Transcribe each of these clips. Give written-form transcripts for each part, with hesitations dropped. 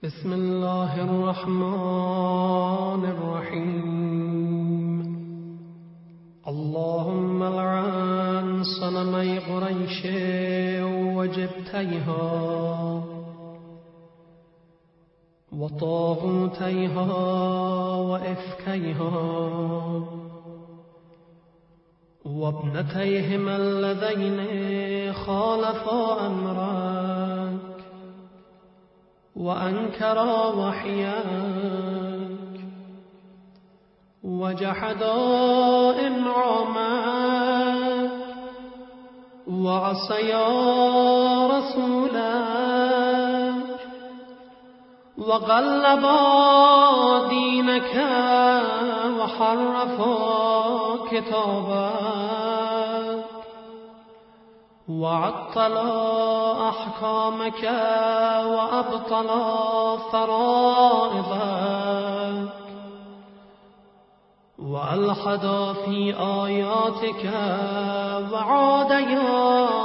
بسم الله الرحمن الرحيم. اللهم لعن صنمي قريش وجبتيها وطاغوتيها وإفكيها وابنتيهما اللذين خالفا أمرك وأنكرا وحياك وجحدا إنعامك وعصيا رسولك وغلبا دينك وحرفا كتابك وعطلا أحكامك وأبطلا فرائضك وألحدا في آياتك وعاديا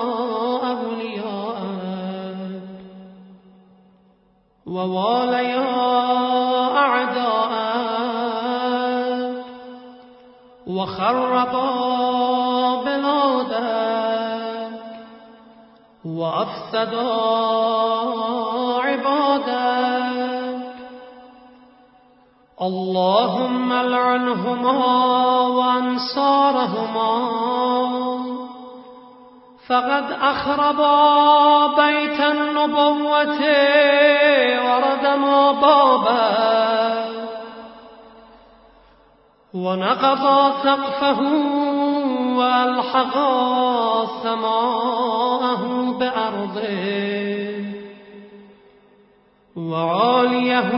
أولياءك وواليا أعداءك وخربا بلادك وأفسدا عبادك. اللهم لعنهما وأنصارهما فقد أخربا بيت النبوة وردما بابه ونقضا سقفه وألحقا سماءه بأرضه وعاليه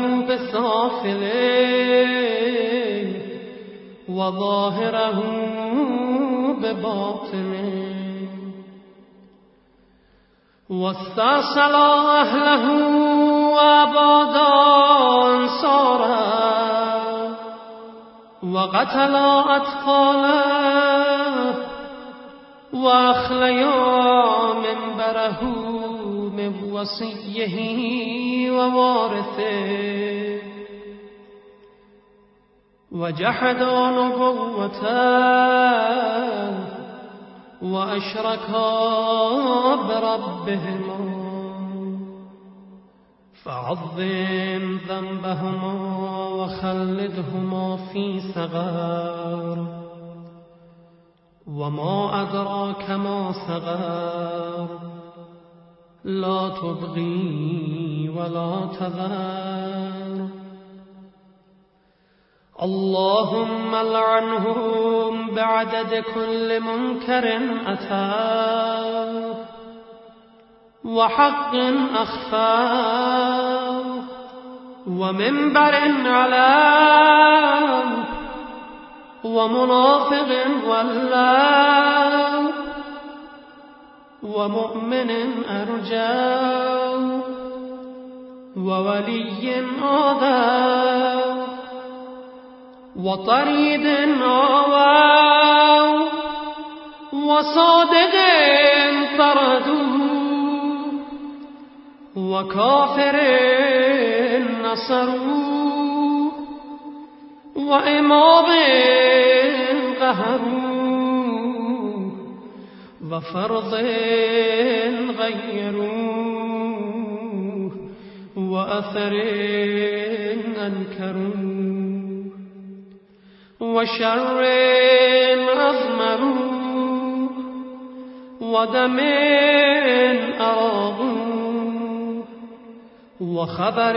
بسافله وظاهره بباطنه واستأصل أهله وأباد أنصاره وقتل أطفاله وأخليا منبره من وصيه ووارثه وجحدا نبوته وأشركا بربهما فعظم ذنبهما وخلدهما في سقر وما أدراك ما سقر لا تبغي ولا تذر. اللهم لعنهم بعدد كل منكر أتاه وحق أخفاه ومنبر علاه ومنافق ولاه ومؤمن أرجاه وولي آذاه وطريد آواه وصادق طردوه وكافر نصروه وإمام قهروه وفرض غيروه وأثر أنكروه وشر أضمروه ودم أراغوه وخبر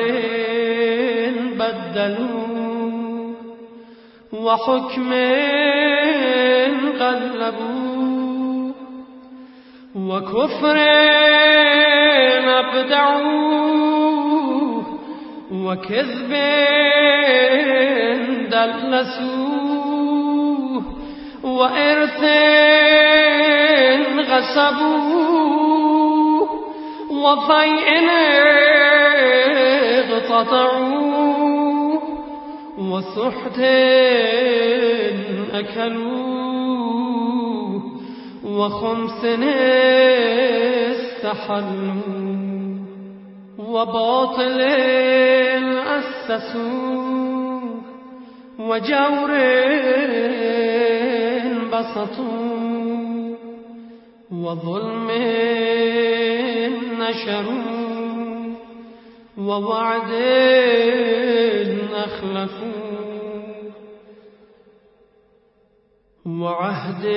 بدلوه وحكم قلبوه وكفر أبدعوه وكذب دلسوه وإرث غصبوه وفيء اقتطعوه وسحت أكلوه وخمس استحلوا وباطل أسسوا وجور بسطوا وظلم نشروا ووعد أخلفوا وعهد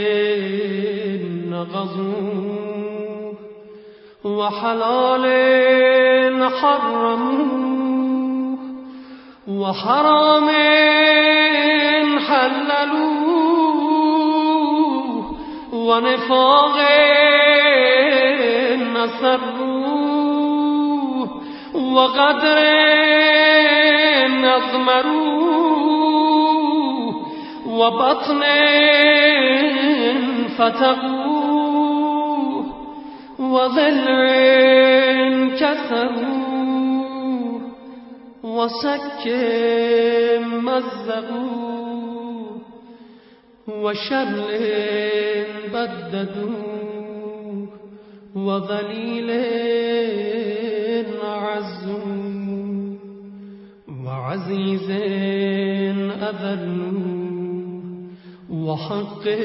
غزوا وحلال حرموا وحرام حللوا ونفاق نصروا وغدر أضمروا وبطن فتقوا وضلع كسروا وسك مزقوا وشمل بددوا وذليل عزوا وعزيز أذلوا وحق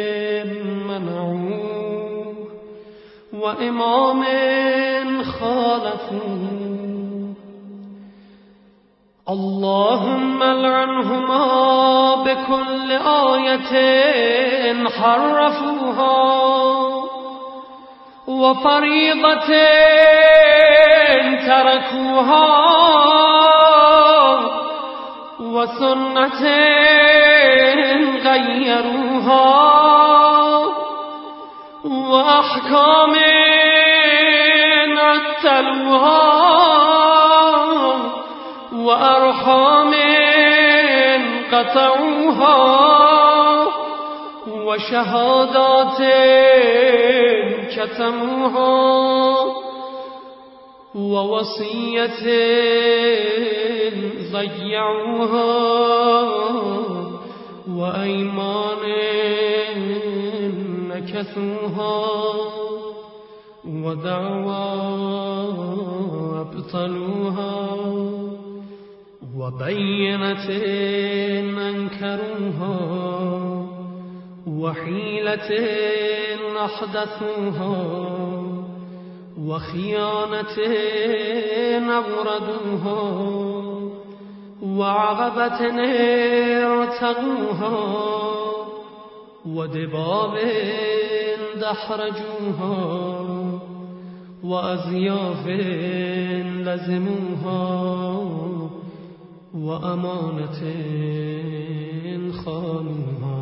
منعوا وإمام خالفوا اللهم لعنهما بكل آية حرفوها وفريضة تركوها وسنة غيروها وأحكام عتلوها وأرحام قطعوها وشهادات كتموها ووصية ضيعوها وأيمان نكثوها ودعوى أبطلوها وبينة أنكروها وحيلة أحدثوها وخيانة أوردوها وعقبة ارتقوها ودباب دحرجوها وأزياف لزموها وأمانة خانوها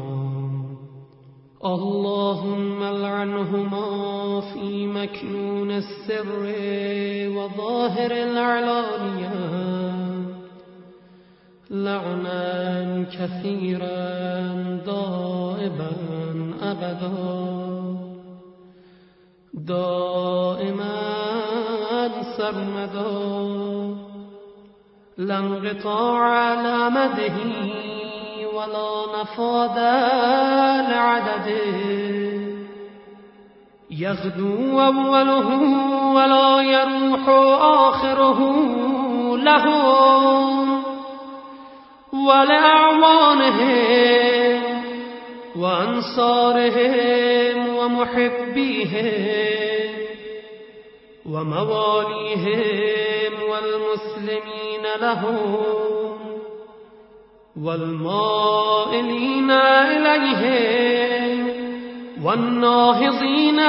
اللهم لعنهما في مكنون السر وظاهر العلانية لعنا كثيرا دائما أبدا دائما سرمدا لا انقطاع لمده ولا نفاذ لعدده يغدو أوله ولا يروح آخره لهم ولأعوانهم وأنصارهم ومحبيهم ومواليهم والمسلمين لهم والمائلين إليهم والناهضين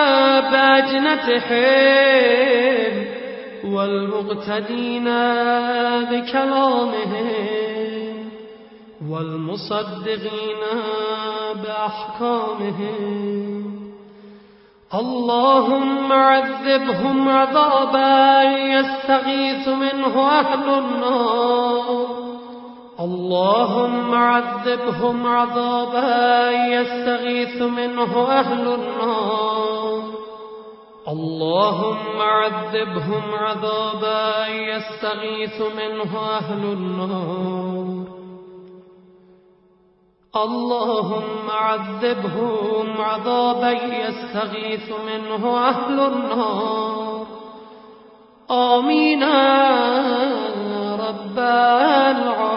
بأجنتهم والمقتدين بكلامهم والمصدقين بأحكامهم اللهم عذبهم عذابا يستغيث منه أهل النار اللهم عذبهم عذابا يستغيث منه أهل النار اللهم عذبهم عذابا يستغيث منه أهل النار اللهم عذبهم عذابا يستغيث منه أهل النار آمين رب العالمين.